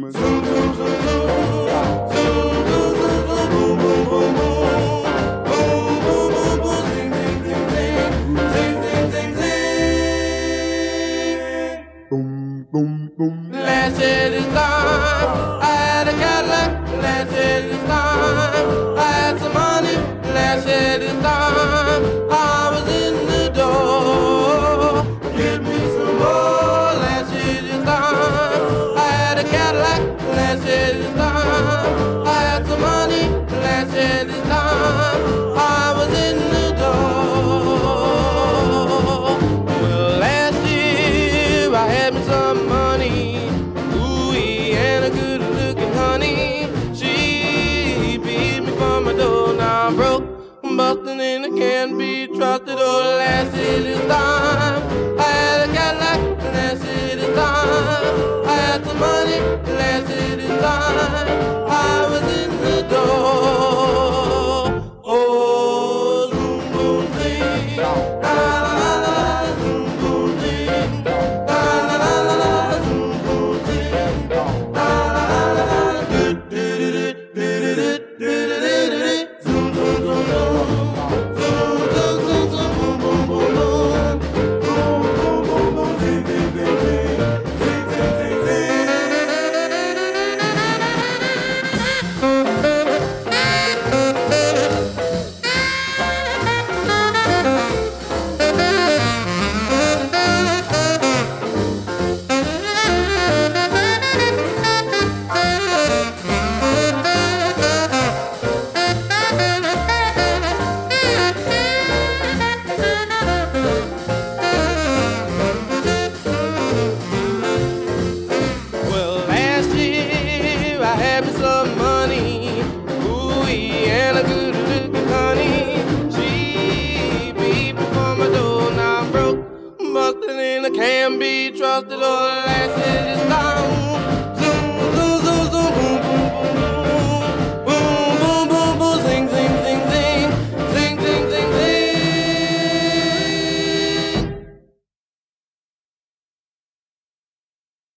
Last year this time, I had a Cadillac. Last year this time, I had some money. Last year this time, I was in the door. Give me some more. Last year this time, I had a Cadillac. Last year this time, I had some money. Last year this time, I was in the door. Well, last year I had me some money. Ooh, and a good-looking honey. She beat me from my door. Now I'm broke, busting in, I can't be trusted. Oh, last year this time, I had a Cadillac. Last year this time, I had some money. Last year this time, I was in the door. Oh, zoom, boom, zing. La, la, la, la, zoom, boom, zing. La, la, la, la, la, zoom, boom, zing. La, la, la, la, la, do, do, do, do, do, do, do, do, do, do, do. Zoom, zoom, zoom, zoom. Zoom, zoom, zoom, zoom, boom, boom, boom, boom. Boom, boom, boom, boom, zing, zing, zing, zing. Zing, zing, zing, zing. Well, last year I had me some money. Ooh, and a good-looking honey. She beat me from my door. Now I'm broke, busting in, I can't be trusted. Oh,